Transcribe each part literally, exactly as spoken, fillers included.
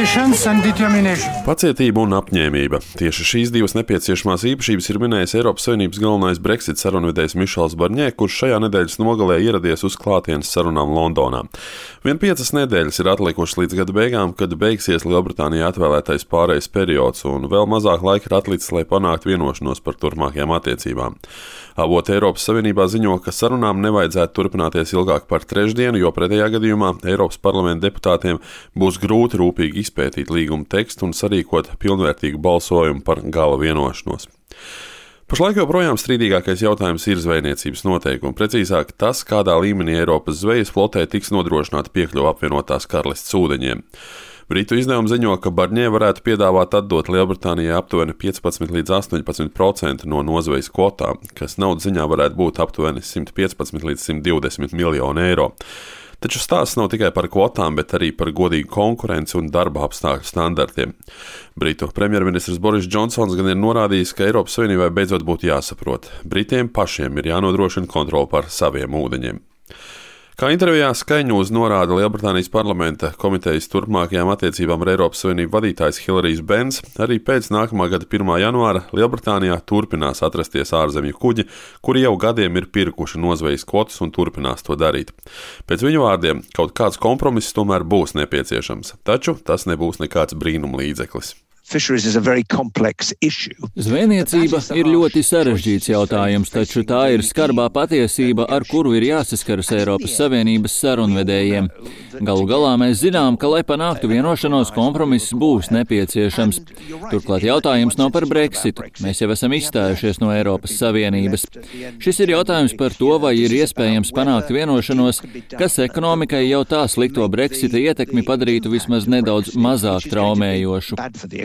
patience and determination. Pacietība un apņēmība. Tieši šīs divas nepieciešamās īpašības ir minējis Eiropas Savienības galvenais Brexit sarunvedējs Mišels Barņē, kurš šajā nedēļas nogalē ieradies uz klātienes sarunām Londonā. Vien piecas nedēļas ir atlikušas līdz gada beigām, kad beigsies Lielbritānijai atvēlētais pārejas periods, un vēl mazāk laika ir atlicis, lai panāktu vienošanos par turpmākajām attiecībām. Avoti Eiropas Savienībā ziņo, ka sarunām nevajadzētu turpināties ilgāk par trešdienu, jo pretējā gadījumā Eiropas parlamenta deputātiem būs grūti rūpīgi izpētīt līguma tekstu un sarīkot pilnvērtīgu balsojumu par gala vienošanos. Pašlaik joprojām strīdīgākais jautājums ir zvejniecības noteikumi, precīzāk tas, kādā līmenī Eiropas zvejas flotē tiks nodrošināta piekļuva apvienotās karalistes ūdeņiem. Britu izdevumi ziņo, ka Barņē varētu piedāvāt atdot Lielbritānijai aptuveni piecpadsmit līdz astoņpadsmit procenti no nozvejas kvotām, kas naudas ziņā varētu būt aptuveni simt piecpadsmit līdz simt divdesmit miljoni eiro. Taču stāsts nav tikai par kvotām, bet arī par godīgu konkurenci un darba apstākļu standartiem. Britu premjerministrs Boris Džonsons gan ir norādījis, ka Eiropas Savienībai beidzot būtu jāsaprot. Britiem pašiem ir jānodrošina kontrole pār saviem ūdeņiem. Kā intervijā Sky News norāda Lielbritānijas parlamenta komitejas turpmākajām attiecībām ar Eiropas Savienību vadītājs Hilarijs Benns, arī pēc nākamā gada pirmā janvāra Lielbritānijā turpinās atrasties ārzemju kuģi, kuri jau gadiem ir pirkuši nozvejas kvotas un turpinās to darīt. Pēc viņu vārdiem, kaut kāds kompromiss tomēr būs nepieciešams, taču tas nebūs nekāds brīnumlīdzeklis. Zvejniecība ir ļoti sarežģīts jautājums, taču tā ir skarbā patiesība, ar kuru ir jāsaskaras Eiropas Savienības sarunvedējiem. Galu galā mēs zinām, ka, lai panāktu vienošanos, kompromiss būs nepieciešams. Turklāt jautājums nav par Brexitu. Mēs jau esam izstājušies no Eiropas Savienības. Šis ir jautājums par to, vai ir iespējams panākt vienošanos, kas ekonomikai jau tā slikto Brexita ietekmi padarītu vismaz nedaudz mazāk traumējošu.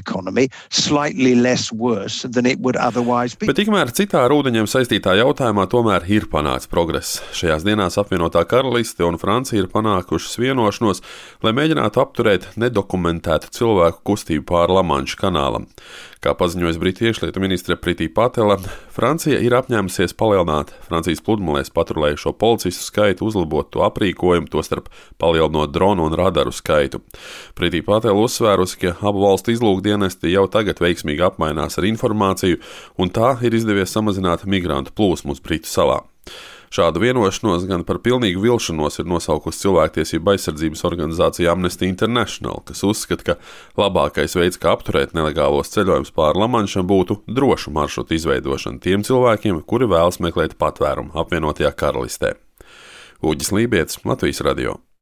Bet tikmēr citā ar ūdeņiem saistītā jautājumā tomēr ir panākts progress. Šajās dienās apvienotā karaliste un Francija ir panākušas vienošanos, lai mēģinātu apturēt nedokumentētu cilvēku kustību pāri Lamanša kanālam. Kā paziņojas Britu iekšlietu ministre Priti Patela, Francija ir apņēmusies palielināt Francijas pludmalēs patrulējušo policistu skaitu, uzlabot to aprīkojumu, tostarp palielinot dronu un radaru skaitu. Priti Patela uzsvērusi, ka abu valstu izlūkdienesti jau tagad veiksmīgi apmainās ar informāciju, un tā ir izdevies samazināt migrantu plūsmu uz Britu salā. Šādu vienošanos gan par pilnīgu vilšanos ir nosaukusi cilvēktiesību aizsardzības organizācija Amnesty International, kas uzskata, ka labākais veids, kā apturēt nelegālos ceļojumus pāri Lamanšam, būtu drošu maršrutu izveidošana tiem cilvēkiem, kuri vēlas meklēt patvērumu apvienotajā karalistē. Uģis Lībietis, Latvijas radio.